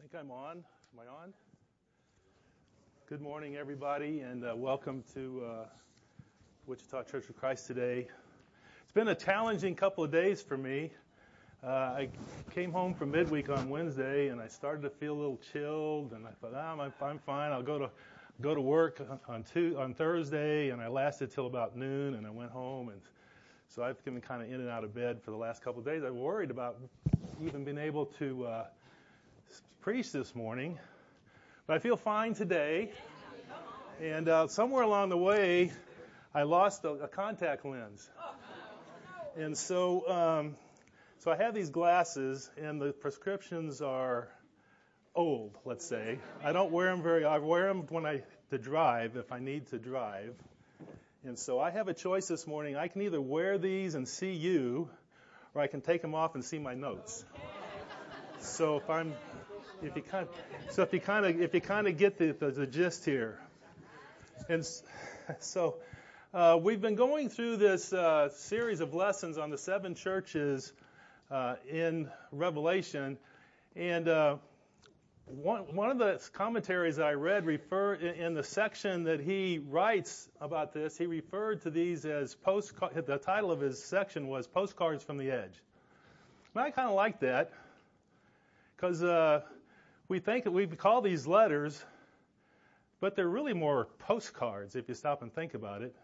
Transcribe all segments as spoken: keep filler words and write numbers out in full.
think I'm on. Am I on? Good morning, everybody, and uh, welcome to uh, Wichita Church of Christ today. It's been a challenging couple of days for me. Uh, I came home from midweek on Wednesday, and I started to feel a little chilled, and I thought, oh, I'm, I'm fine. I'll go to go to work on two, on Thursday, and I lasted till about noon, and I went home, and so I've been kind of in and out of bed for the last couple of days. I worried about even being able to uh, preach this morning, but I feel fine today. And uh, somewhere along the way, I lost a, a contact lens, and so um, so I have these glasses, and the prescriptions are old. Let's say I don't wear them very. I wear them when I to drive if I need to drive, and so I have a choice this morning. I can either wear these and see you, or I can take them off and see my notes. So if I'm If you kind, of, so if you kind of if you kind of get the, the the gist here, and so uh, we've been going through this uh, series of lessons on the seven churches uh, in Revelation, and uh, one one of the commentaries I read refer in, in the section that he writes about this. He referred to these as post. The title of his section was "Postcards from the Edge." And I kind of like that because. Uh, We think that we call these letters, but they're really more postcards if you stop and think about it.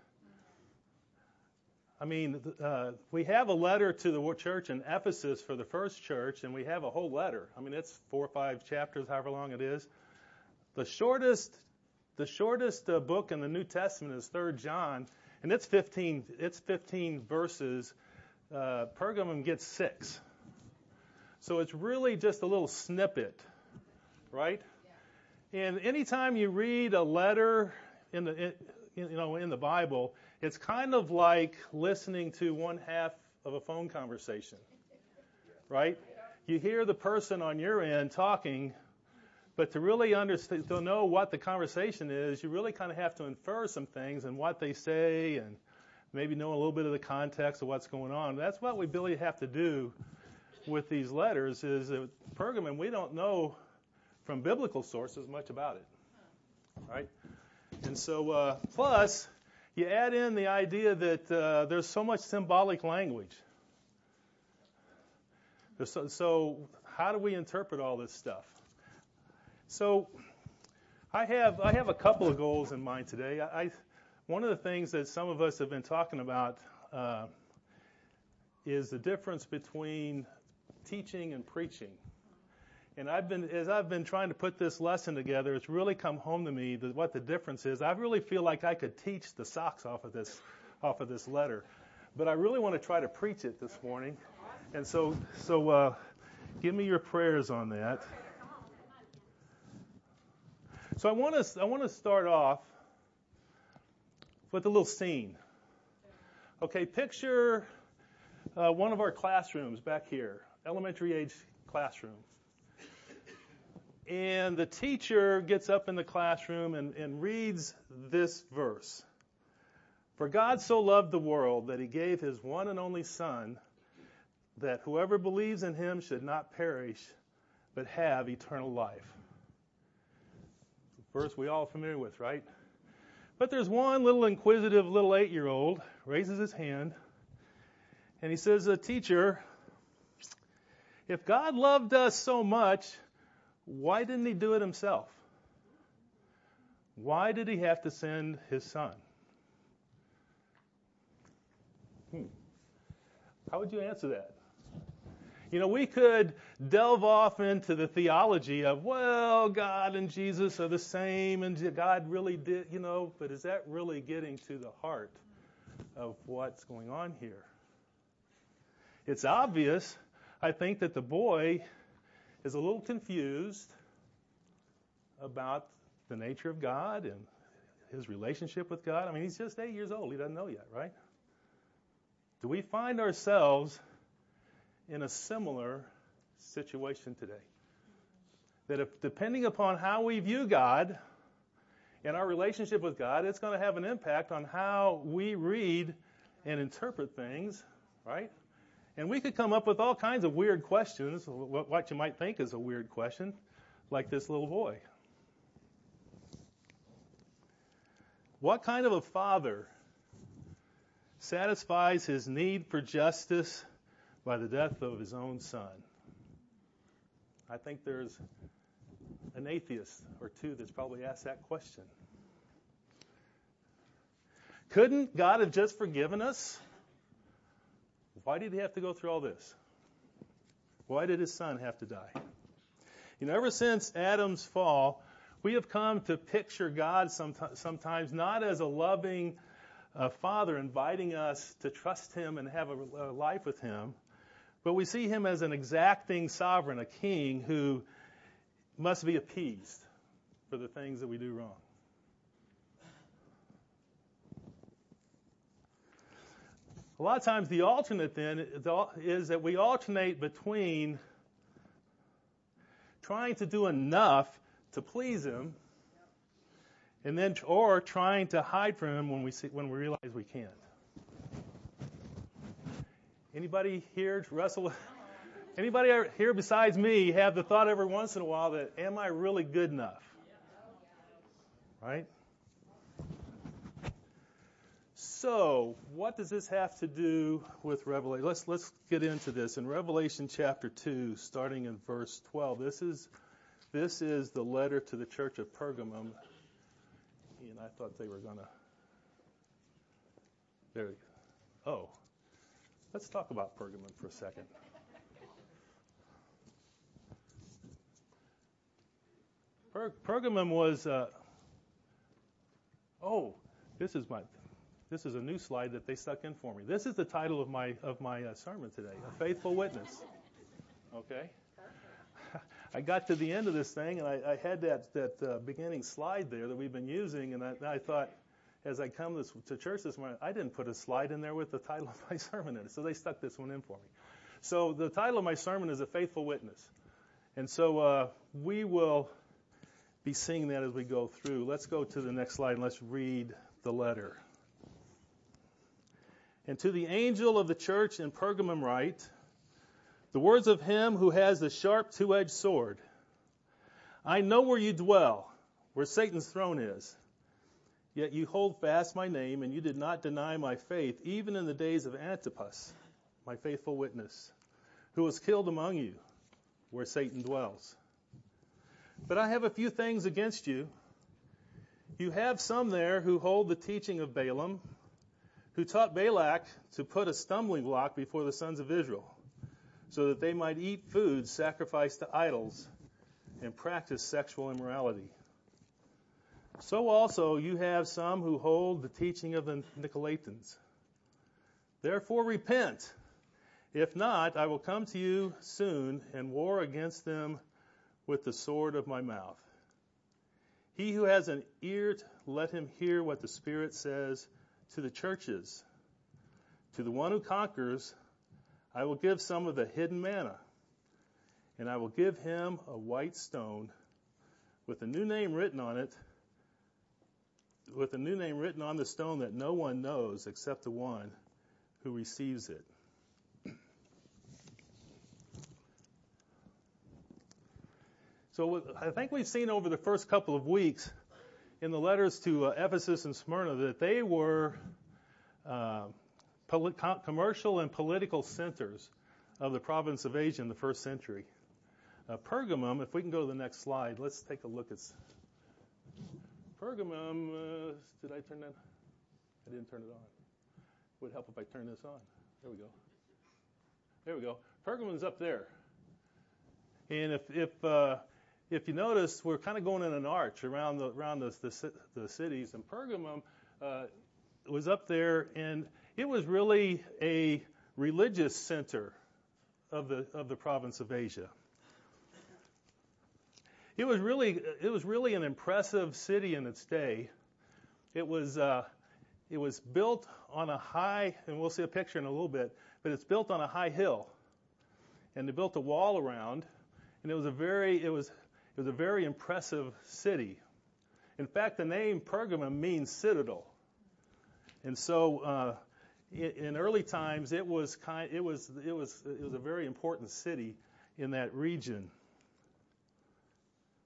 I mean, uh, we have a letter to the church in Ephesus for the first church, and we have a whole letter. I mean, it's four or five chapters, however long it is. The shortest, the shortest uh, book in the New Testament is Third John, and it's fifteen. It's fifteen verses. Uh, Pergamum gets six, so it's really just a little snippet. Right? Yeah. And anytime you read a letter in the in, you know in the Bible, it's kind of like listening to one half of a phone conversation. Right? You hear the person on your end talking, but to really understand to know what the conversation is, you really kind of have to infer some things and what they say and maybe know a little bit of the context of what's going on. That's what we really have to do with these letters is that Pergamum, we don't know from biblical sources much about it, right? And so, uh, plus, you add in the idea that uh, there's so much symbolic language. So, so, how do we interpret all this stuff? So, I have I have a couple of goals in mind today. I, I one of the things that some of us have been talking about uh, is the difference between teaching and preaching. And I've been, as I've been trying to put this lesson together, it's really come home to me that what the difference is. I really feel like I could teach the socks off of this, off of this letter, but I really want to try to preach it this morning. And so, so uh, give me your prayers on that. So I want to, I want to start off with a little scene. Okay, picture uh, one of our classrooms back here, elementary age classroom. And the teacher gets up in the classroom and, and reads this verse. For God so loved the world that he gave his one and only Son, that whoever believes in him should not perish, but have eternal life. Verse we all familiar with, right? But there's one little inquisitive little eight-year-old, raises his hand, and he says, teacher, if God loved us so much, why didn't he do it himself? Why did he have to send his son? Hmm. How would you answer that? You know, we could delve off into the theology of, well, God and Jesus are the same, and God really did, you know, but is that really getting to the heart of what's going on here? It's obvious, I think, that the boy is a little confused about the nature of God and his relationship with God. I mean, he's just eight years old. He doesn't know yet, right? Do we find ourselves in a similar situation today? That if, depending upon how we view God and our relationship with God, it's going to have an impact on how we read and interpret things, right? And we could come up with all kinds of weird questions, what you might think is a weird question. like this little boy. What kind of a father satisfies his need for justice by the death of his own son? I think there's an atheist or two that's probably asked that question. Couldn't God have just forgiven us? Why did he have to go through all this? Why did his son have to die? You know, ever since Adam's fall, we have come to picture God sometimes not as a loving uh, father inviting us to trust him and have a, a life with him, but we see him as an exacting sovereign, a king who must be appeased for the things that we do wrong. A lot of times the alternate then is that we alternate between trying to do enough to please him, and then or trying to hide from him when we see, when we realize we can't. Anybody here wrestle? Anybody here besides me have the thought every once in a while that, am I really good enough? Right? So, what does this have to do with Revelation? Let's let's get into this. In Revelation chapter two, starting in verse twelve, this is this is the letter to the church of Pergamum. And I thought they were gonna. There. Oh, let's talk about Pergamum for a second. Per- Pergamum was. Uh, oh, this is my. This is a new slide that they stuck in for me. This is the title of my of my uh, sermon today: A Faithful Witness. Okay. I got to the end of this thing, and I, I had that that uh, beginning slide there that we've been using, and I, and I thought, as I come this, to church this morning, I didn't put a slide in there with the title of my sermon in it, so they stuck this one in for me. So the title of my sermon is A Faithful Witness, and so uh, we will be seeing that as we go through. Let's go to the next slide and let's read the letter. And to the angel of the church in Pergamum write, the words of him who has the sharp two-edged sword. I know where you dwell, where Satan's throne is. Yet you hold fast my name, and you did not deny my faith, even in the days of Antipas, my faithful witness, who was killed among you, where Satan dwells. But I have a few things against you. You have some there who hold the teaching of Balaam, who taught Balak to put a stumbling block before the sons of Israel, so that they might eat food sacrificed to idols and practice sexual immorality. So also you have some who hold the teaching of the Nicolaitans. Therefore repent. If not, I will come to you soon and war against them with the sword of my mouth. He who has an ear, let him hear what the Spirit says to the churches. To the one who conquers, I will give some of the hidden manna, and I will give him a white stone with a new name written on it, with a new name written on the stone that no one knows except the one who receives it. So I think we've seen over the first couple of weeks in the letters to uh, Ephesus and Smyrna that they were uh, poli- commercial and political centers of the province of Asia in the first century. Uh, Pergamum, if we can go to the next slide, let's take a look at Pergamum. Uh, did I turn that? I didn't turn it on. It would help if I turn this on. There we go. There we go. Pergamum's up there. And if if uh, if you notice, we're kind of going in an arch around the around the the, the cities, and Pergamum uh, was up there, and it was really a religious center of the of the province of Asia. It was really it was really an impressive city in its day. It was uh, it was built on a high, and we'll see a picture in a little bit, but it's built on a high hill, and they built a wall around, and it was a very it was it was a very impressive city. In fact, the name Pergamum means citadel, and so uh, in, in early times it was kind it was it was it was a very important city in that region.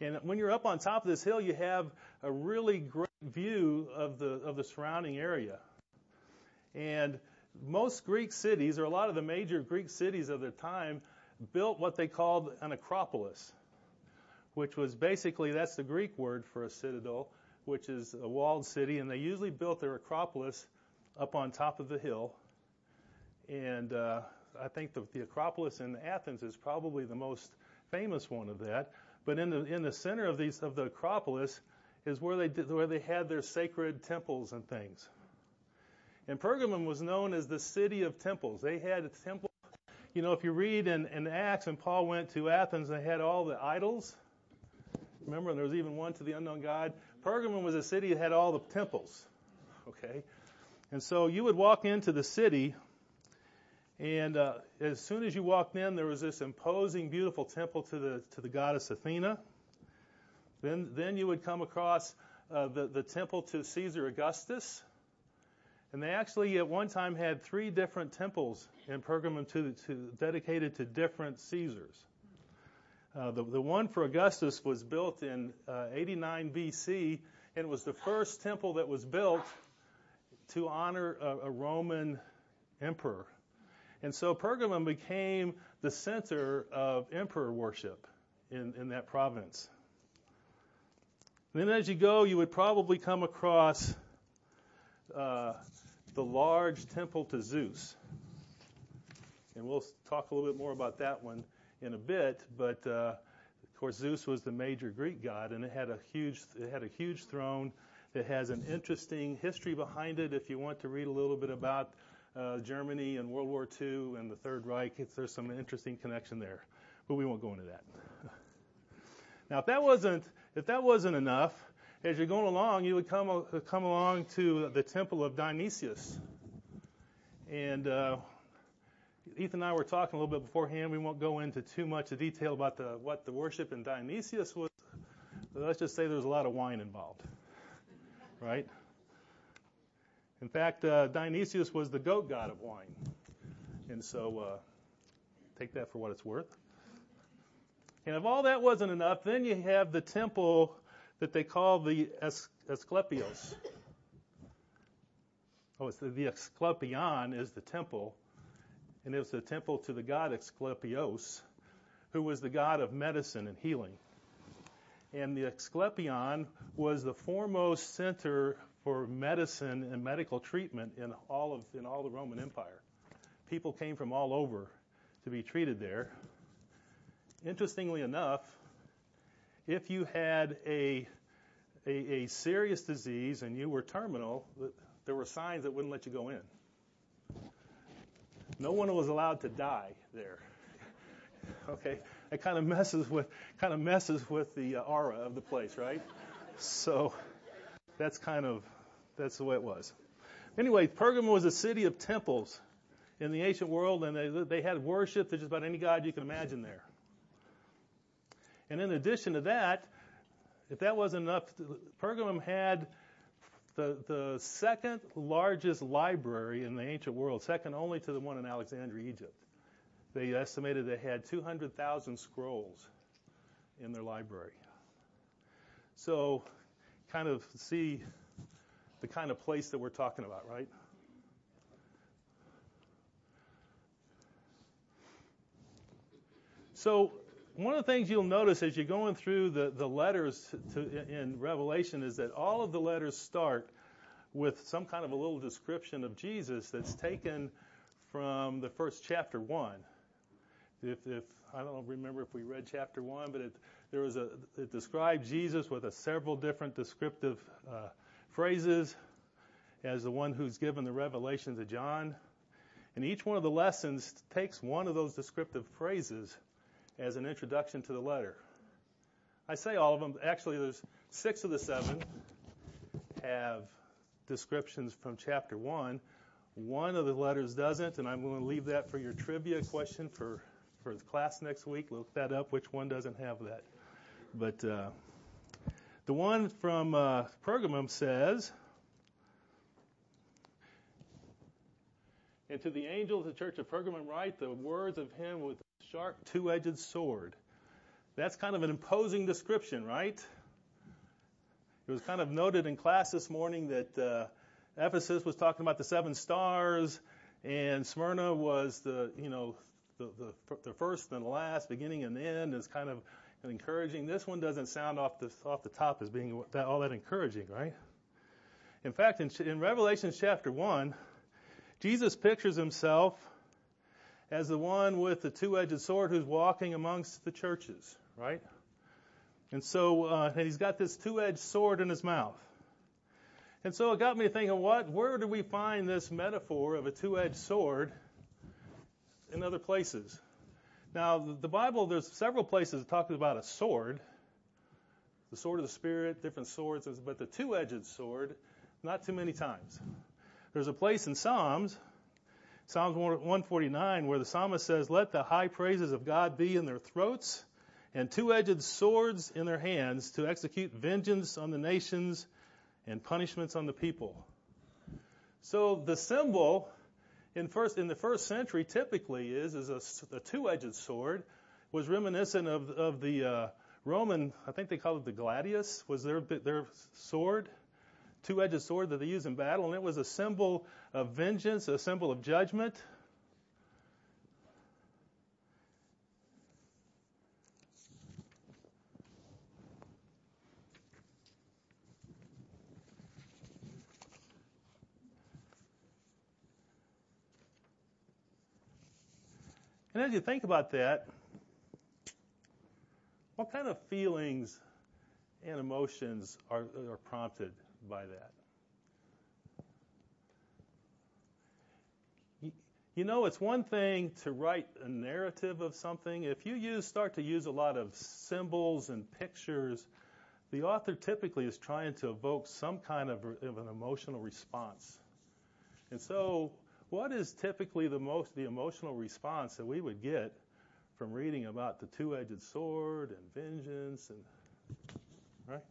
And when you're up on top of this hill, you have a really great view of the of the surrounding area. And most Greek cities, or a lot of the major Greek cities of their time, built what they called an acropolis, which was basically, that's the Greek word for a citadel, which is a walled city, and they usually built their acropolis up on top of the hill. And uh, I think the, the Acropolis in Athens is probably the most famous one of that. But in the in the center of these of the Acropolis is where they did, where they had their sacred temples and things. And Pergamum was known as the city of temples. They had a temple. You know, if you read in, in Acts, and Paul went to Athens, they had all the idols. Remember, there was even one to the unknown God. Pergamum was a city that had all the temples. Okay, and so you would walk into the city. And uh, as soon as you walked in, there was this imposing, beautiful temple to the to the goddess Athena. Then, then you would come across uh, the the temple to Caesar Augustus, and they actually at one time had three different temples in Pergamum to, to dedicated to different Caesars. Uh, the the one for Augustus was built in uh, eighty-nine B C, and it was the first temple that was built to honor a, a Roman emperor. And so Pergamum became the center of emperor worship in, in that province. Then as you go, you would probably come across uh, the large temple to Zeus. And we'll talk a little bit more about that one in a bit. But uh, of course, Zeus was the major Greek god, and it had a huge it had a huge throne. It has an interesting history behind it. If you want to read a little bit about Uh, Germany and World War Two and the Third Reich, it's, there's some interesting connection there, but we won't go into that. Now, if that wasn't if that wasn't enough, as you're going along, you would come uh, come along to the temple of Dionysius, and uh, Ethan and I were talking a little bit beforehand. We won't go into too much detail about the what the worship in Dionysius was. But let's just say there's a lot of wine involved, right? In fact, uh, Dionysius was the goat god of wine. And so uh, take that for what it's worth. And if all that wasn't enough, then you have the temple that they call the es- Asclepios. Oh, it's the, the Asclepion is the temple. And it was the temple to the god Asclepios, who was the god of medicine and healing. And the Asclepion was the foremost center for medicine and medical treatment in all of in all the Roman Empire. People came from all over to be treated there. Interestingly enough, if you had a a, a serious disease and you were terminal, there were signs that wouldn't let you go in. No one was allowed to die there. Okay, it kind of messes with kind of messes with the uh, aura of the place, right? So that's kind of that's the way it was. Anyway, Pergamum was a city of temples in the ancient world, and they they had worship to just about any god you can imagine there. And in addition to that, if that wasn't enough, Pergamum had the the second largest library in the ancient world, second only to the one in Alexandria, Egypt. They estimated they had two hundred thousand scrolls in their library. So, kind of see the kind of place that we're talking about, right? So, one of the things you'll notice as you're going through the, the letters to, in Revelation is that all of the letters start with some kind of a little description of Jesus that's taken from the first chapter one. If, if I don't remember if we read chapter one, but it, there was a it described Jesus with a several different descriptive uh, phrases as the one who's given the revelation to John, and each one of the lessons takes one of those descriptive phrases as an introduction to the letter. I say all of them. Actually, there's six of the seven have descriptions from chapter one. One of the letters doesn't, and I'm going to leave that for your trivia question for. For the class next week. Look that up, which one doesn't have that. But uh, the one from uh, Pergamum says, and to the angel of the church of Pergamum write the words of him with a sharp two-edged sword. That's kind of an imposing description, right? It was kind of noted in class this morning that uh, Ephesus was talking about the seven stars, and Smyrna was the, you know, the, the, the first and the last, beginning and the end, is kind of encouraging. This one doesn't sound off the off the top as being that, all that encouraging, right? In fact, in, in Revelation chapter one, Jesus pictures himself as the one with the two-edged sword who's walking amongst the churches, right? And so, uh, and he's got this two-edged sword in his mouth. And so it got me thinking, what? Where do we find this metaphor of a two-edged sword in other places? Now, the Bible, there's several places that talk about a sword, the sword of the Spirit, different swords, but the two-edged sword, not too many times. There's a place in Psalms, Psalms one forty-nine, where the psalmist says, "Let the high praises of God be in their throats, and two-edged swords in their hands, to execute vengeance on the nations and punishments on the people." So the symbol in first in the first century typically is is a, a two-edged sword. Was reminiscent of of the uh, Roman, I think they called it the gladius, was their their sword, two-edged sword that they used in battle, and it was a symbol of vengeance, a symbol of judgment. And as you think about that, what kind of feelings and emotions are, are prompted by that? You, you know, it's one thing to write a narrative of something. If you use start to use a lot of symbols and pictures, the author typically is trying to evoke some kind of, of an emotional response. And so, what is typically the most the emotional response that we would get from reading about the two-edged sword and vengeance and right?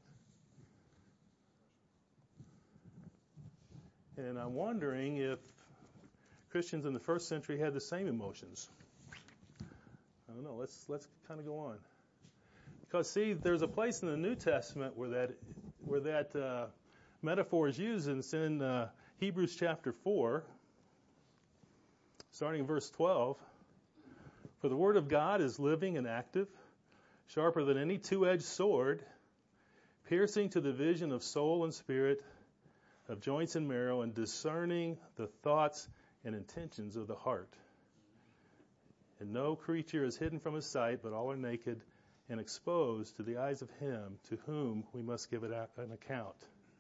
And I'm wondering if Christians in the first century had the same emotions. I don't know. Let's let's kind of go on. Because see, there's a place in the New Testament where that where that uh, metaphor is used, and it's in uh, Hebrews chapter four. Starting in verse twelve, "For the word of God is living and active, sharper than any two-edged sword, piercing to the division of soul and spirit, of joints and marrow, and discerning the thoughts and intentions of the heart. And no creature is hidden from his sight, but all are naked and exposed to the eyes of him to whom we must give it an account."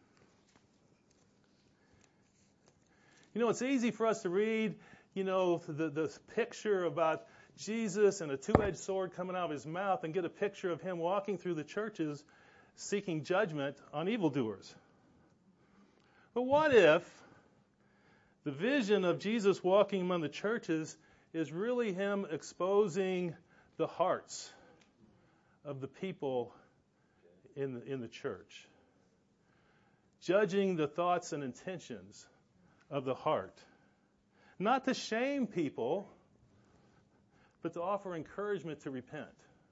You know, it's easy for us to read, you know, the, the picture about Jesus and a two-edged sword coming out of his mouth and get a picture of him walking through the churches seeking judgment on evildoers. But what if the vision of Jesus walking among the churches is really him exposing the hearts of the people in the, in the church, judging the thoughts and intentions of the heart? Not to shame people, but to offer encouragement to repent.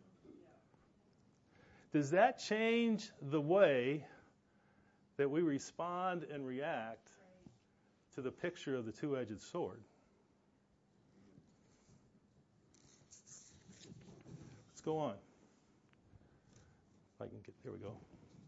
Does that change the way that we respond and react to the picture of the two-edged sword? Let's go on. If I can get, there we go.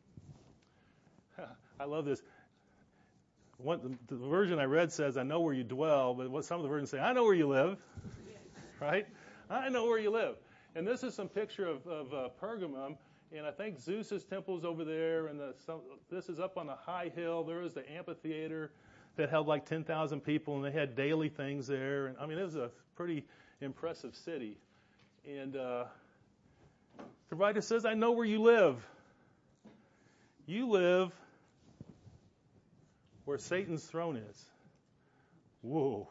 I love this. One, the, the version I read says, "I know where you dwell," but what some of the versions say, "I know where you live," right? I know where you live. And this is some picture of, of uh, Pergamum, and I think Zeus's temple is over there, and the, some, this is up on a high hill. There is the amphitheater that held like ten thousand people, and they had daily things there. And I mean, it was a pretty impressive city. And uh, the writer says, "I know where you live. You live where Satan's throne is." Whoa.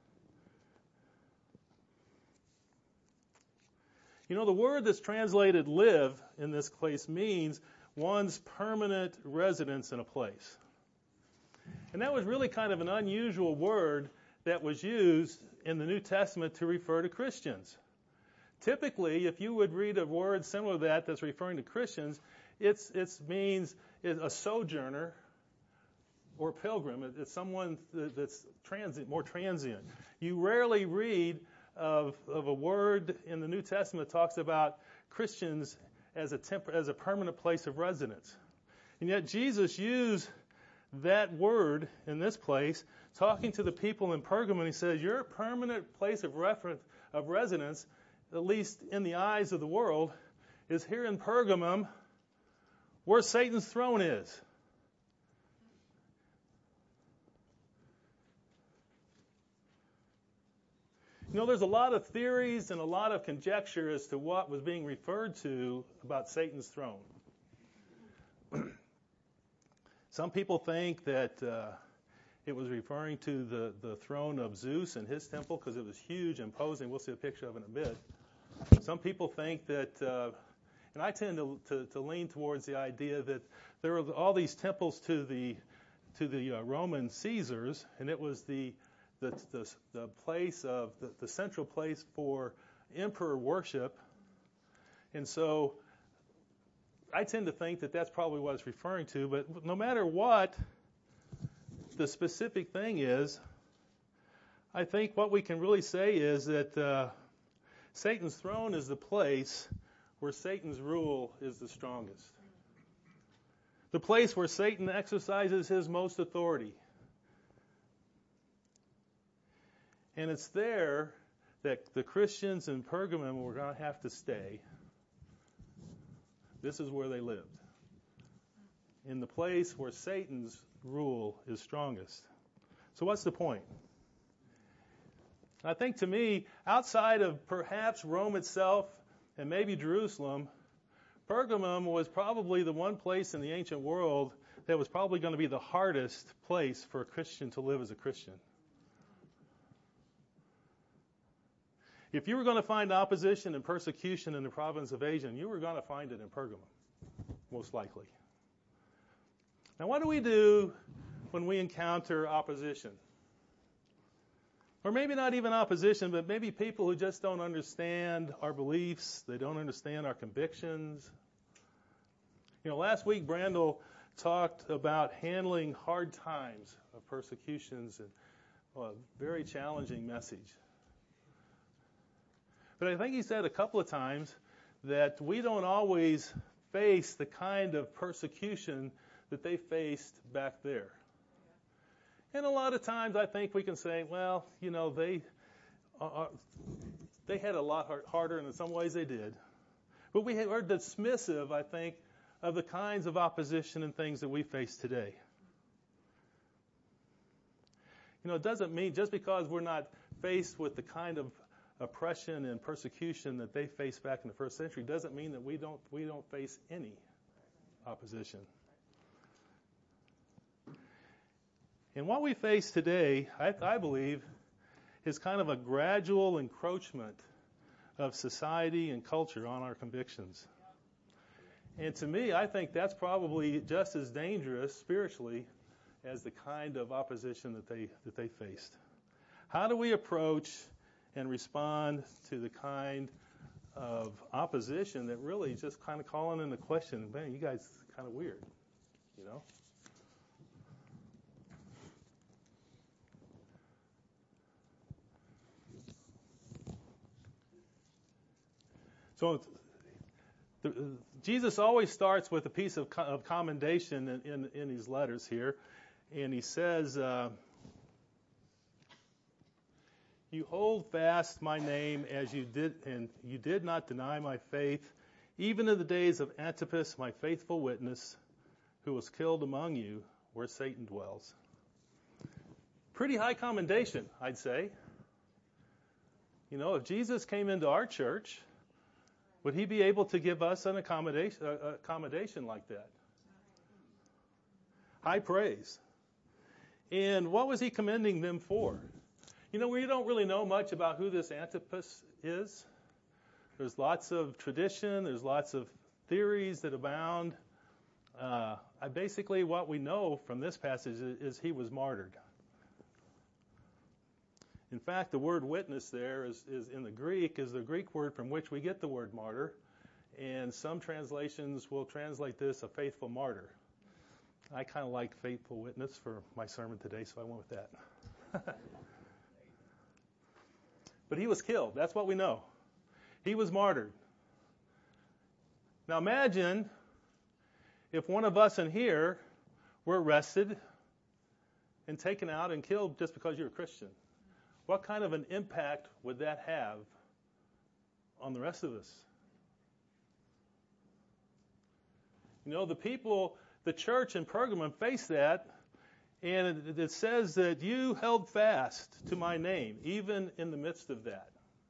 You know, the word that's translated live in this place means one's permanent residence in a place. And that was really kind of an unusual word that was used in the New Testament to refer to Christians. Typically, if you would read a word similar to that that's referring to Christians, it's it means a sojourner or pilgrim. It's someone that's transient, more transient. You rarely read of of a word in the New Testament that talks about Christians as a temp- as a permanent place of residence. And yet Jesus used that word in this place, talking to the people in Pergamum. He says, your permanent place of reference of residence, at least in the eyes of the world, is here in Pergamum, where Satan's throne is. You know, there's a lot of theories and a lot of conjecture as to what was being referred to about Satan's throne. Some people think that uh, it was referring to the, the throne of Zeus and his temple because it was huge, imposing. We'll see a picture of it in a bit. Some people think that, uh, and I tend to, to, to lean towards the idea that there were all these temples to the to the uh, Roman Caesars, and it was the the the, the place of the, the central place for emperor worship, and so I tend to think that that's probably what it's referring to. But no matter what the specific thing is, I think what we can really say is that uh, Satan's throne is the place where Satan's rule is the strongest. The place where Satan exercises his most authority. And it's there that the Christians in Pergamum were going to have to stay. This is where they lived. In the place where Satan's rule is strongest. So what's the point? I think to me, outside of perhaps Rome itself and maybe Jerusalem, Pergamum was probably the one place in the ancient world that was probably going to be the hardest place for a Christian to live as a Christian. If you were going to find opposition and persecution in the province of Asia, you were going to find it in Pergamum, most likely. Now, what do we do when we encounter opposition? Or maybe not even opposition, but maybe people who just don't understand our beliefs, they don't understand our convictions. You know, last week Brandel talked about handling hard times of persecutions, and well, a very challenging message. But I think he said a couple of times that we don't always face the kind of persecution that they faced back there. And a lot of times I think we can say, well, you know, they uh, they had a lot hard, harder, and in some ways they did. But we are dismissive, I think, of the kinds of opposition and things that we face today. You know, it doesn't mean just because we're not faced with the kind of oppression and persecution that they faced back in the first century doesn't mean that we don't we don't face any opposition. And what we face today, I, I believe, is kind of a gradual encroachment of society and culture on our convictions. And to me, I think that's probably just as dangerous spiritually as the kind of opposition that they that they faced. How do we approach and respond to the kind of opposition that really is just kind of calling into question, man, you guys are kind of weird, you know? So the, Jesus always starts with a piece of, of commendation in, in, in these letters here, and he says, uh, you hold fast my name as you did, and you did not deny my faith, even in the days of Antipas, my faithful witness, who was killed among you, where Satan dwells. Pretty high commendation, I'd say. You know, if Jesus came into our church, would he be able to give us an accommodation, uh, accommodation like that? High praise. And what was he commending them for? You know, we don't really know much about who this Antipas is. There's lots of tradition. There's lots of theories that abound. Uh, I basically, what we know from this passage is, is he was martyred. In fact, the word witness there is, is in the Greek is the Greek word from which we get the word martyr. And some translations will translate this a faithful martyr. I kind of like faithful witness for my sermon today, so I went with that. But he was killed. That's what we know. He was martyred. Now imagine if one of us in here were arrested and taken out and killed just because you're a Christian. What kind of an impact would that have on the rest of us? You know, the people, the church in Pergamum faced that, and it, it says that you held fast to my name, even in the midst of that.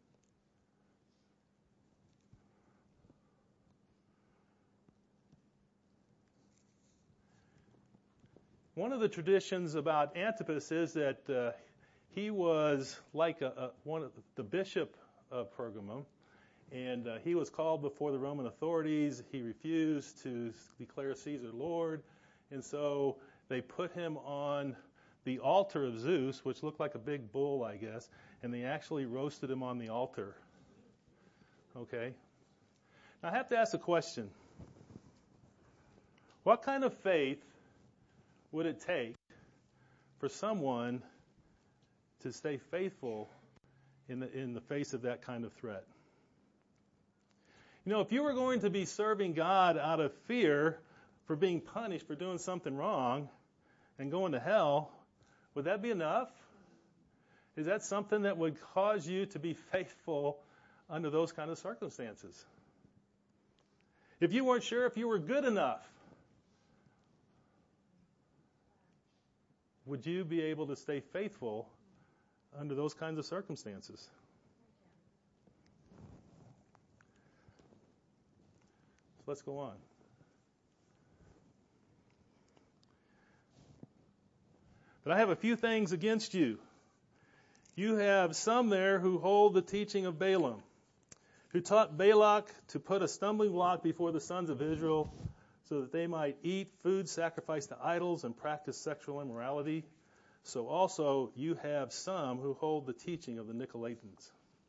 One of the traditions about Antipas is that uh, he was like a, a, one of the bishop of Pergamum, and uh, he was called before the Roman authorities. He refused to declare Caesar Lord, and so they put him on the altar of Zeus, which looked like a big bull, I guess, and they actually roasted him on the altar. Okay? Now I have to ask a question. What kind of faith would it take for someone to stay faithful in the in the face of that kind of threat? You know, if you were going to be serving God out of fear for being punished for doing something wrong and going to hell, would that be enough? Is that something that would cause you to be faithful under those kind of circumstances? If you weren't sure if you were good enough, would you be able to stay faithful under those kinds of circumstances? So let's go on. But I have a few things against you. You have some there who hold the teaching of Balaam, who taught Balak to put a stumbling block before the sons of Israel, so that they might eat food sacrificed to idols and practice sexual immorality. So also you have some who hold the teaching of the Nicolaitans.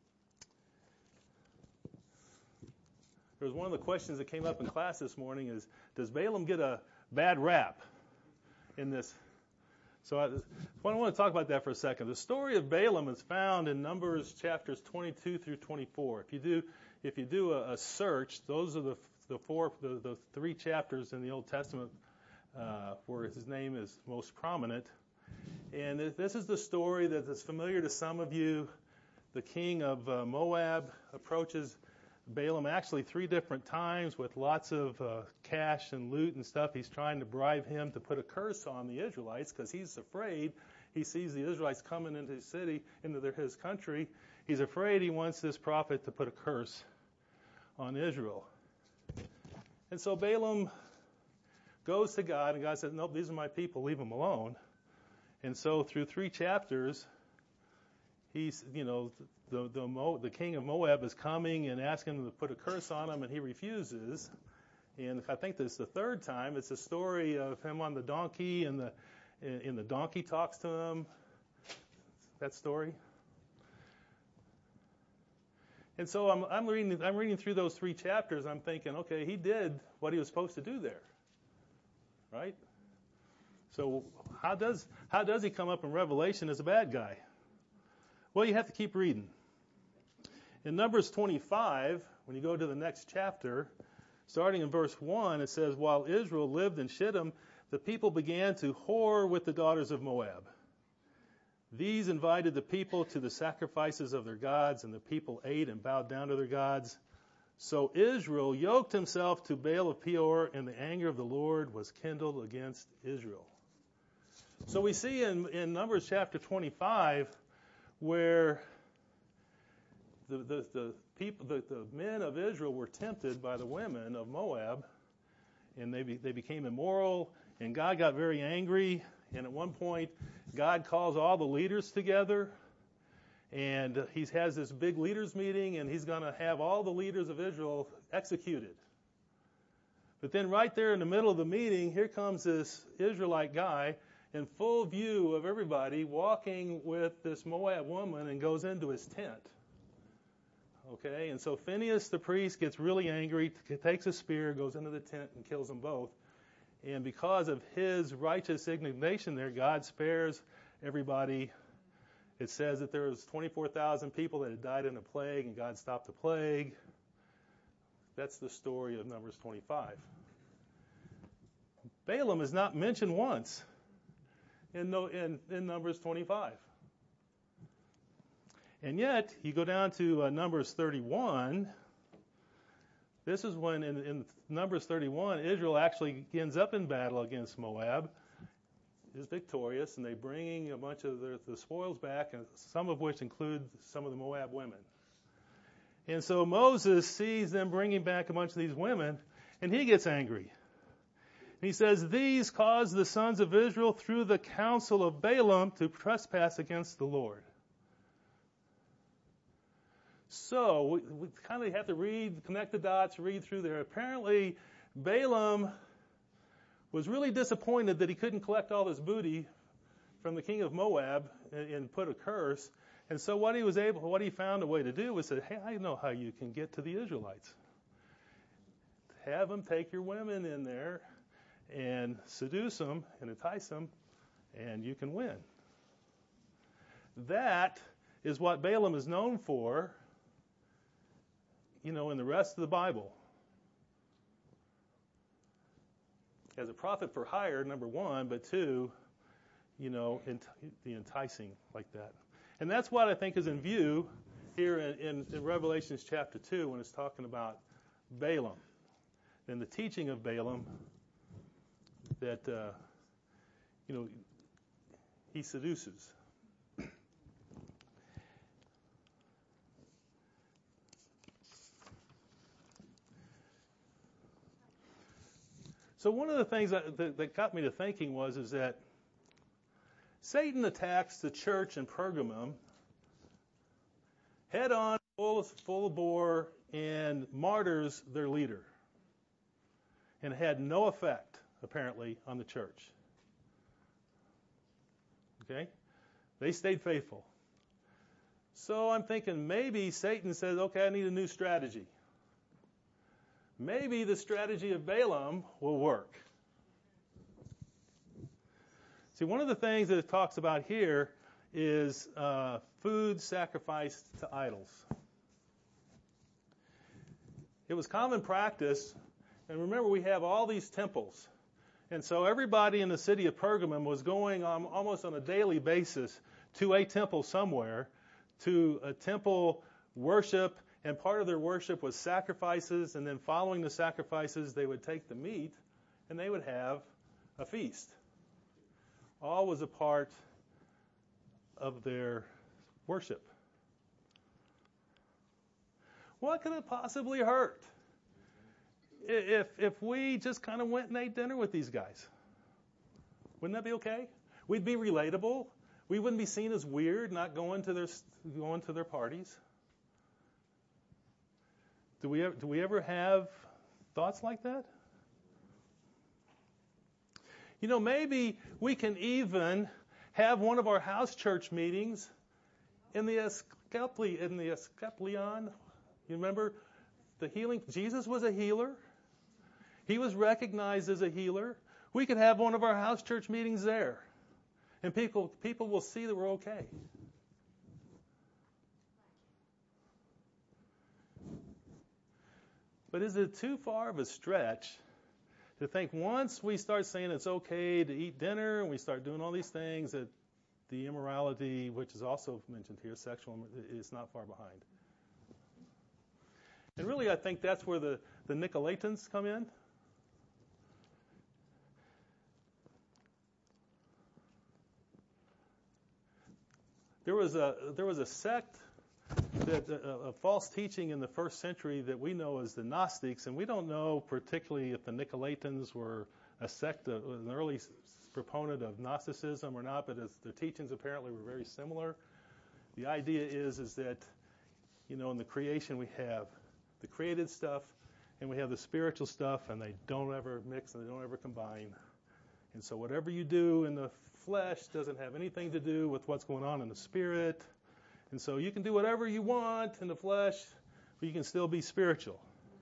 There was one of the questions that came up in class this morning is, does Balaam get a bad rap in this? So I, I want to talk about that for a second. The story of Balaam is found in Numbers chapters twenty-two through twenty-four. If you do, if you do a, a search, those are the the four, the, the three chapters in the Old Testament uh, where his name is most prominent. And this is the story that is familiar to some of you. The king of uh, Moab approaches Balaam actually three different times with lots of uh, cash and loot and stuff. He's trying to bribe him to put a curse on the Israelites because he's afraid. He sees the Israelites coming into his city, into their, his country. He's afraid. He wants this prophet to put a curse on Israel. And so Balaam goes to God, and God says, nope, these are my people, leave them alone. And so through three chapters, he's, you know, the the, Mo, the king of Moab is coming and asking him to put a curse on him, and he refuses. And I think this is the third time. It's a story of him on the donkey, and the and the donkey talks to him. That story. And so I'm, I'm reading I'm reading through those three chapters. I'm thinking, okay, he did what he was supposed to do there, right? So how does how does he come up in Revelation as a bad guy? Well, you have to keep reading. In Numbers twenty-five, when you go to the next chapter, starting in verse one, it says, while Israel lived in Shittim, the people began to whore with the daughters of Moab. These invited the people to the sacrifices of their gods, and the people ate and bowed down to their gods. So Israel yoked himself to Baal of Peor, and the anger of the Lord was kindled against Israel. So we see in, in Numbers chapter twenty-five where the, the, the people, the, the men of Israel were tempted by the women of Moab, and they be, they became immoral, and God got very angry. And at one point, God calls all the leaders together, and he has this big leaders meeting, and he's going to have all the leaders of Israel executed. But then right there in the middle of the meeting, here comes this Israelite guy, in full view of everybody, walking with this Moab woman and goes into his tent. Okay, and so Phinehas the priest gets really angry, t- takes a spear, goes into the tent and kills them both. And because of his righteous indignation there, God spares everybody. It says that there was twenty-four thousand people that had died in a plague, and God stopped the plague. That's the story of Numbers twenty-five. Balaam is not mentioned once in, no, in, in Numbers twenty-five. And yet, you go down to uh, Numbers thirty-one. This is when, in, in Numbers thirty-one, Israel actually ends up in battle against Moab, is victorious, and they're bringing a bunch of the, the spoils back, and some of which include some of the Moab women. And so Moses sees them bringing back a bunch of these women, and he gets angry. And he says, "These caused the sons of Israel through the counsel of Balaam to trespass against the Lord." So we, we kind of have to read, connect the dots, read through there. Apparently, Balaam was really disappointed that he couldn't collect all this booty from the king of Moab and, and put a curse. And so what he was able, what he found a way to do was say, "Hey, I know how you can get to the Israelites. Have them take your women in there and seduce them and entice them, and you can win." That is what Balaam is known for, you know, in the rest of the Bible. As a prophet for hire, number one, but two, you know, ent- the enticing like that. And that's what I think is in view here in, in, in Revelations chapter two when it's talking about Balaam and the teaching of Balaam that, uh, you know, he seduces. So one of the things that, that, that got me to thinking was is that Satan attacks the church in Pergamum head on, full, full bore, and martyrs their leader, and had no effect, apparently, on the church. Okay? They stayed faithful. So I'm thinking maybe Satan says, okay, I need a new strategy. Maybe the strategy of Balaam will work. See, one of the things that it talks about here is uh, food sacrificed to idols. It was common practice, and remember we have all these temples. And so everybody in the city of Pergamum was going on almost on a daily basis to a temple somewhere, to a temple worship, and part of their worship was sacrifices, and then following the sacrifices, they would take the meat, and they would have a feast. All was a part of their worship. What could it possibly hurt if if we just kind of went and ate dinner with these guys? Wouldn't that be okay? We'd be relatable. We wouldn't be seen as weird, not going to their going to their parties. Do we ever, do we ever have thoughts like that? You know, maybe we can even have one of our house church meetings in the Escapli, in the Escaplion. You remember the healing? Jesus was a healer. He was recognized as a healer. We could have one of our house church meetings there, and people people will see that we're okay. But is it too far of a stretch to think once we start saying it's okay to eat dinner and we start doing all these things that the immorality, which is also mentioned here, sexual, is not far behind? And really, I think that's where the, the Nicolaitans come in. There was a there was a sect that a, a false teaching in the first century that we know as the Gnostics, and we don't know particularly if the Nicolaitans were a sect, of, an early proponent of Gnosticism or not, but as their teachings apparently were very similar. The idea is is that, you know, in the creation we have the created stuff and we have the spiritual stuff, and they don't ever mix and they don't ever combine. And so whatever you do in the flesh doesn't have anything to do with what's going on in the spirit. And so you can do whatever you want in the flesh, but you can still be spiritual.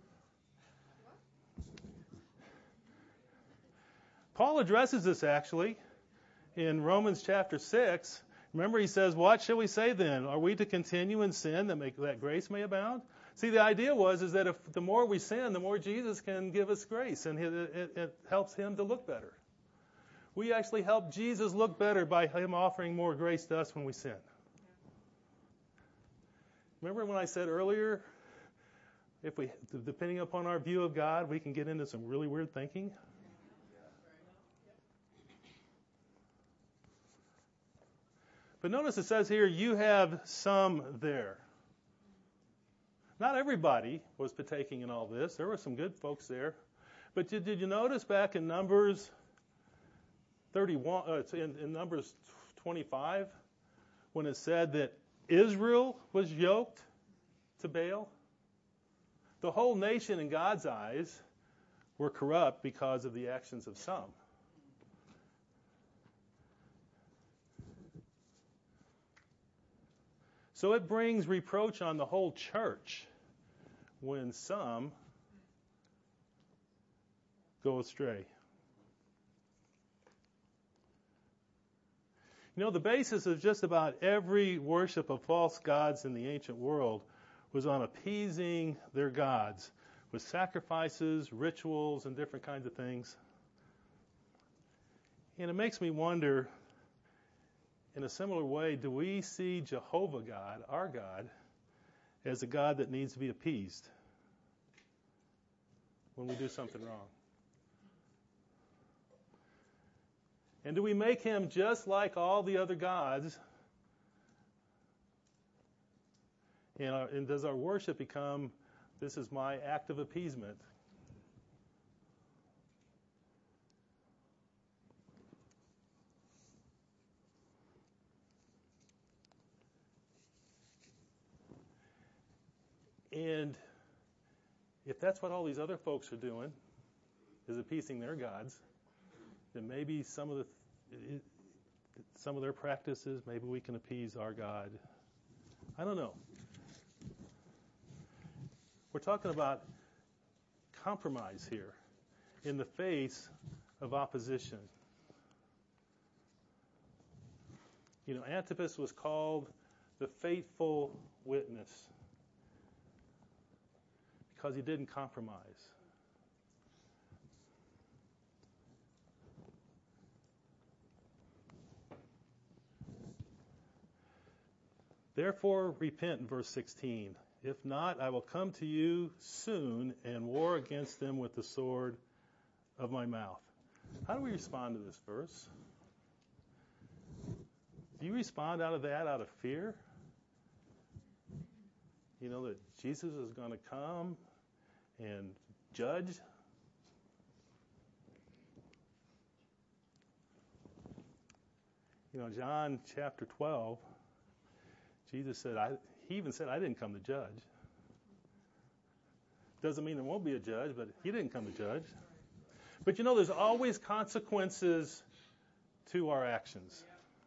Paul addresses this actually in Romans chapter six. Remember, he says, what shall we say then? Are we to continue in sin that make that grace may abound? See, the idea was is that if the more we sin, the more Jesus can give us grace, and it, it, it helps him to look better. We actually help Jesus look better by him offering more grace to us when we sin. Remember when I said earlier, if we, depending upon our view of God, we can get into some really weird thinking? But notice it says here, you have some there. Not everybody was partaking in all this. There were some good folks there. But did, did you notice back in Numbers thirty-one, uh, in, in Numbers twenty-five, when it said that Israel was yoked to Baal? The whole nation in God's eyes were corrupt because of the actions of some. So it brings reproach on the whole church when some go astray. You know, the basis of just about every worship of false gods in the ancient world was on appeasing their gods with sacrifices, rituals, and different kinds of things. And it makes me wonder, in a similar way, do we see Jehovah God, our God, as a God that needs to be appeased when we do something wrong? And do we make him just like all the other gods? And, our, and does our worship become, this is my act of appeasement? And if that's what all these other folks are doing, is appeasing their gods, then maybe some of the some of their practices, maybe we can appease our God. I don't know. We're talking about compromise here in the face of opposition. You know, Antipas was called the faithful witness because he didn't compromise. Therefore, repent in verse sixteen. If not, I will come to you soon and war against them with the sword of my mouth. How do we respond to this verse? Do you respond out of that, out of fear? You know, that Jesus is going to come and judge? You know, John chapter twelve, Jesus said, I, he even said, I didn't come to judge. Doesn't mean there won't be a judge, but he didn't come to judge. But you know, there's always consequences to our actions.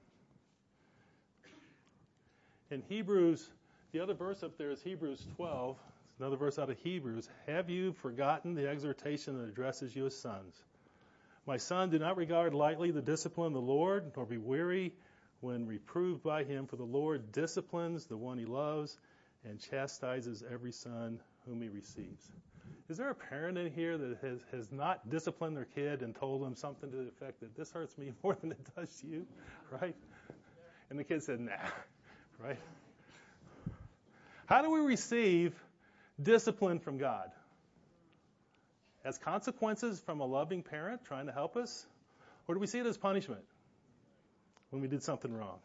In Hebrews, the other verse up there is Hebrews twelve. It's another verse out of Hebrews. Have you forgotten the exhortation that addresses you as sons? My son, do not regard lightly the discipline of the Lord, nor be weary when reproved by him, for the Lord disciplines the one he loves and chastises every son whom he receives. Is there a parent in here that has, has not disciplined their kid and told them something to the effect that this hurts me more than it does you, right? And the kid said, nah, right? How do we receive discipline from God? As consequences from a loving parent trying to help us? Or do we see it as punishment when we did something wrong?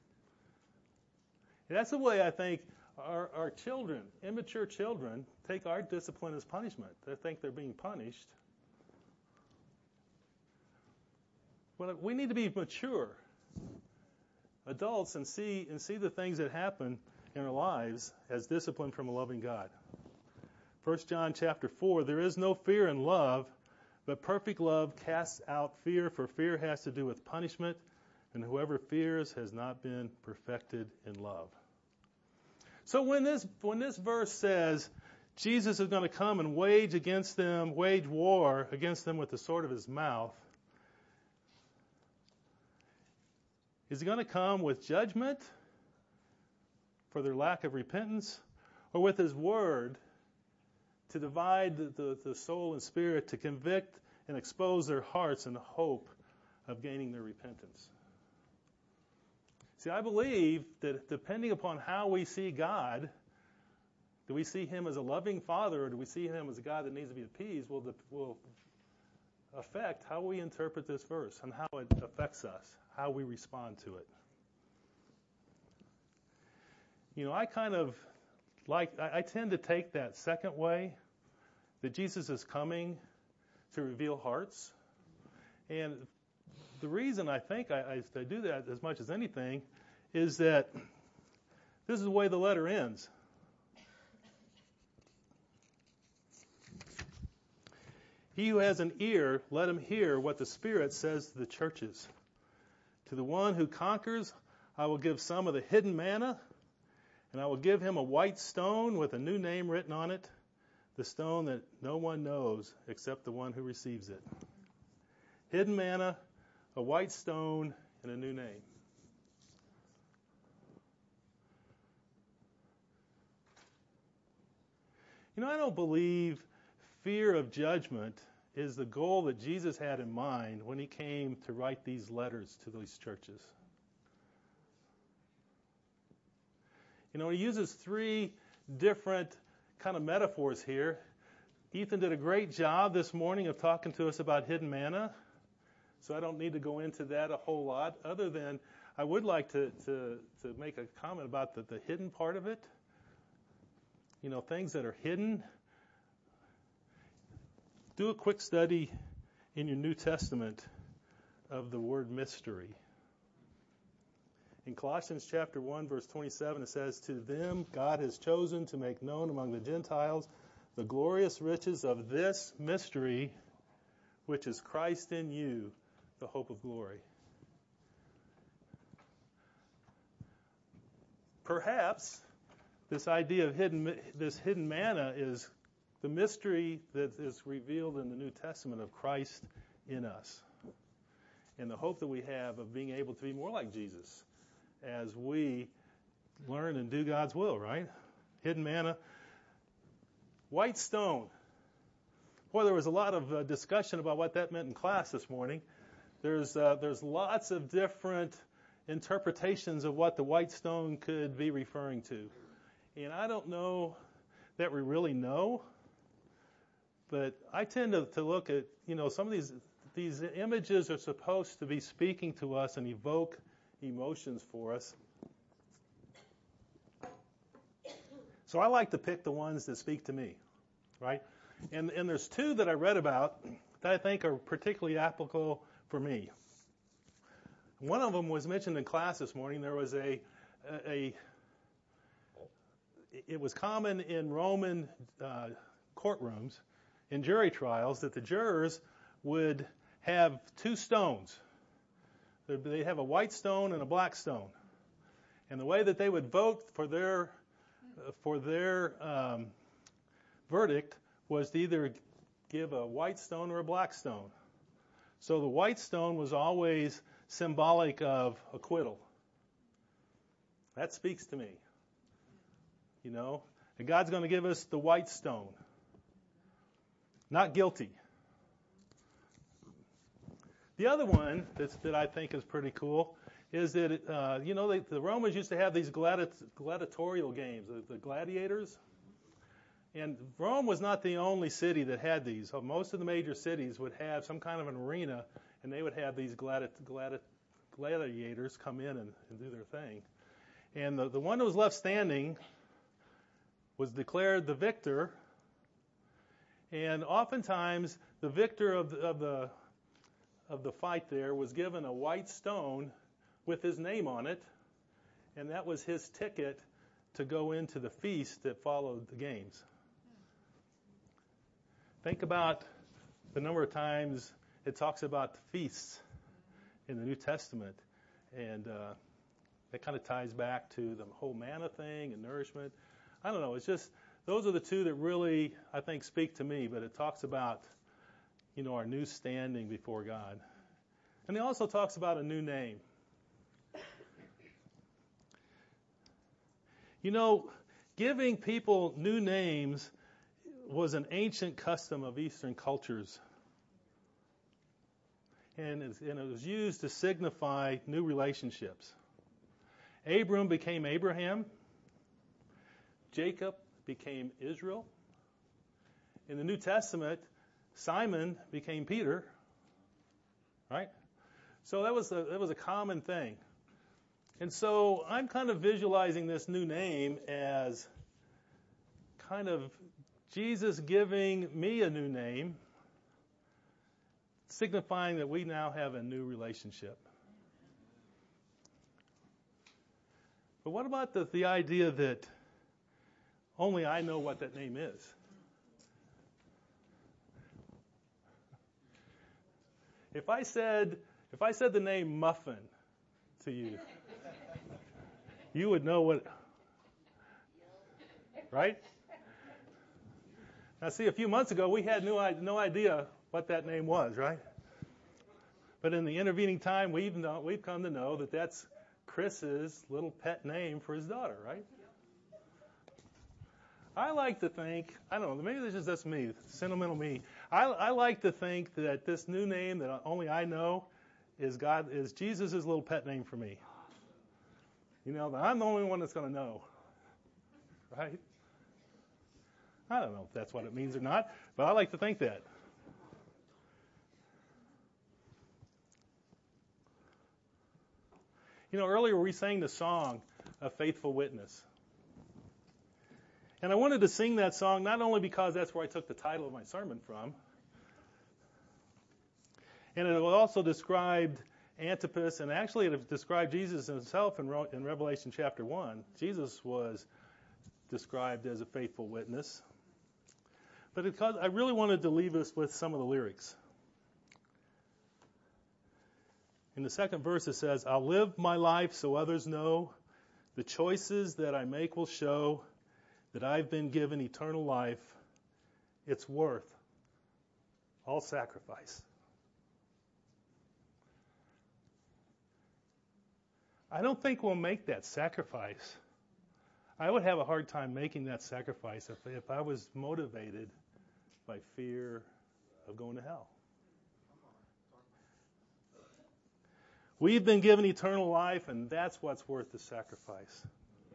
And that's the way I think our, our children, immature children, take our discipline as punishment. They think they're being punished. Well, we need to be mature adults and see and see the things that happen in our lives as discipline from a loving God. First John chapter four, there is no fear in love, But perfect love casts out fear, for fear has to do with punishment, and whoever fears has not been perfected in love. So when this when this verse says Jesus is going to come and wage against them, wage war against them with the sword of his mouth, is he going to come with judgment for their lack of repentance, or with his word to divide the, the, the soul and spirit, to convict and expose their hearts in the hope of gaining their repentance? See, I believe that depending upon how we see God, do we see him as a loving father, or do we see him as a God that needs to be appeased, will, will affect how we interpret this verse and how it affects us, how we respond to it. You know, I kind of like, I, I tend to take that second way, that Jesus is coming to reveal hearts. And the reason I think I, I, I do that as much as anything is that this is the way the letter ends. He who has an ear, let him hear what the Spirit says to the churches. To the one who conquers, I will give some of the hidden manna, and I will give him a white stone with a new name written on it, the stone that no one knows except the one who receives it. Hidden manna, a white stone, and a new name. You know, I don't believe fear of judgment is the goal that Jesus had in mind when he came to write these letters to these churches. You know, he uses three different kind of metaphors here. Ethan did a great job this morning of talking to us about hidden manna, so I don't need to go into that a whole lot, other than I would like to, to, to make a comment about the, the hidden part of it. You know, things that are hidden. Do a quick study in your New Testament of the word mystery. In Colossians chapter one, verse twenty-seven, it says, "To them God has chosen to make known among the Gentiles the glorious riches of this mystery, which is Christ in you, the hope of glory." Perhaps this idea of hidden, this hidden manna is the mystery that is revealed in the New Testament of Christ in us, and the hope that we have of being able to be more like Jesus as we learn and do God's will, right? Hidden manna. White stone. Boy, there was a lot of uh, discussion about what that meant in class this morning. There's uh, there's lots of different interpretations of what the white stone could be referring to. And I don't know that we really know, but I tend to, to look at, you know, some of these these images are supposed to be speaking to us and evoke emotions for us. So I like to pick the ones that speak to me, right? And and there's two that I read about that I think are particularly applicable for me. One of them was mentioned in class this morning. There was a, a, a it was common in Roman uh, courtrooms, in jury trials, that the jurors would have two stones. They'd have a white stone and a black stone. And the way that they would vote for their for their um, verdict was to either give a white stone or a black stone. So the white stone was always symbolic of acquittal. That speaks to me. You know, and God's going to give us the white stone. Not guilty. The other one that's, that I think is pretty cool is that, uh, you know, they, the Romans used to have these gladi- gladiatorial games, the, the gladiators. And Rome was not the only city that had these. Most of the major cities would have some kind of an arena, and they would have these gladi- gladi- gladiators come in and, and do their thing. And the, the one that was left standing was declared the victor. And oftentimes, the victor of the, of the of the fight there was given a white stone with his name on it, and that was his ticket to go into the feast that followed the games. Think about the number of times it talks about the feasts in the New Testament. And uh, that kind of ties back to the whole manna thing and nourishment. I don't know. It's just, those are the two that really, I think, speak to me. But it talks about, you know, our new standing before God. And it also talks about a new name. You know, giving people new names was an ancient custom of Eastern cultures. And it, and it was used to signify new relationships. Abram became Abraham. Jacob became Israel. In the New Testament, Simon became Peter. Right? So that was a, that was a common thing. And so I'm kind of visualizing this new name as kind of Jesus giving me a new name, signifying that we now have a new relationship. But what about the, the idea that only I know what that name is? If I said, if I said the name Muffin to you, you would know what, right? Now, see, a few months ago, we had no, no idea what that name was, right? But in the intervening time, we've, know, we've come to know that that's Chris's little pet name for his daughter, right? I like to think, I don't know, maybe this is just me, sentimental me. I, I like to think that this new name that only I know is God, is Jesus' little pet name for me. You know, I'm the only one that's going to know, right? I don't know if that's what it means or not, but I like to think that. You know, earlier we sang the song, A Faithful Witness. And I wanted to sing that song not only because that's where I took the title of my sermon from, and it also described Antipas, and actually it described Jesus himself in, in Revelation chapter one. Jesus was described as a faithful witness. But because I really wanted to leave us with some of the lyrics. In the second verse it says, I'll live my life so others know, the choices that I make will show that I've been given eternal life. It's worth all sacrifice. I don't think we'll make that sacrifice. I would have a hard time making that sacrifice if, if I was motivated by fear of going to hell. We've been given eternal life, and that's what's worth the sacrifice.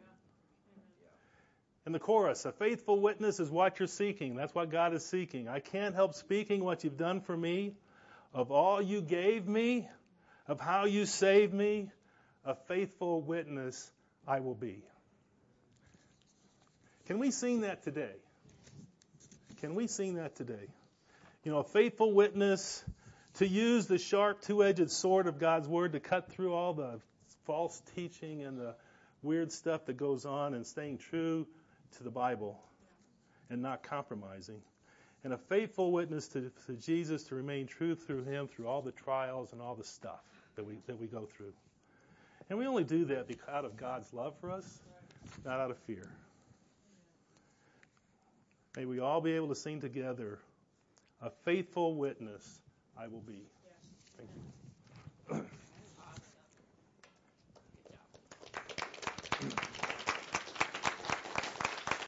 In the chorus, a faithful witness is what you're seeking. That's what God is seeking. I can't help speaking what you've done for me, of all you gave me, of how you saved me. A faithful witness I will be. Can we sing that today? Can we sing that today? You know, a faithful witness, to use the sharp two-edged sword of God's word to cut through all the false teaching and the weird stuff that goes on, and staying true to the Bible and not compromising. And a faithful witness to, to Jesus, to remain true through him through all the trials and all the stuff that we that we go through. And we only do that because out of God's love for us, not out of fear. May we all be able to sing together, a faithful witness I will be. Thank you.